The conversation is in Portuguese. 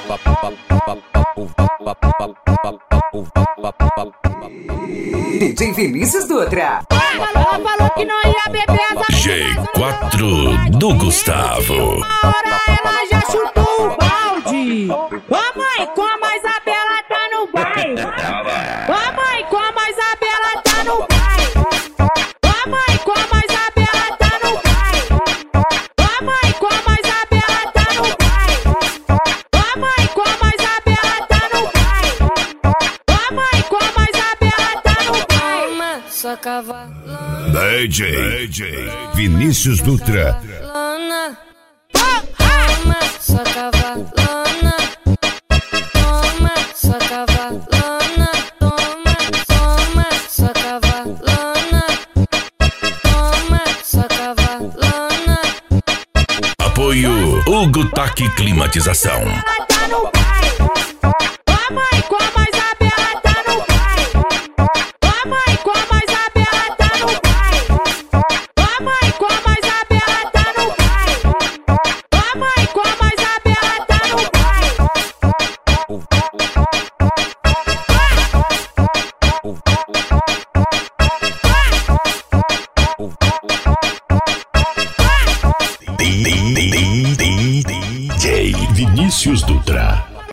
DJ Vinícius Dutra. Falou que não ia beber essa G4 do Gustavo. Uma hora ela já chutou o balde. Ô mãe, como a Isabela tá no baile. Ô mãe, como a Isabela tá no baile. Ô mãe, como a Isabela tá no baile. Ô mãe, como a Isabela tá no baile. Ô mãe, como a Isabela tá no baile. Ô mãe, como a Isabela tá no baile. Sua cavalona. DJ Vinícius Dutra. Toma sua cavalona. Toma sua cavalona. Toma sua cavalona. Toma sua cavalona. Apoio Hugo Tac Climatização. Tá no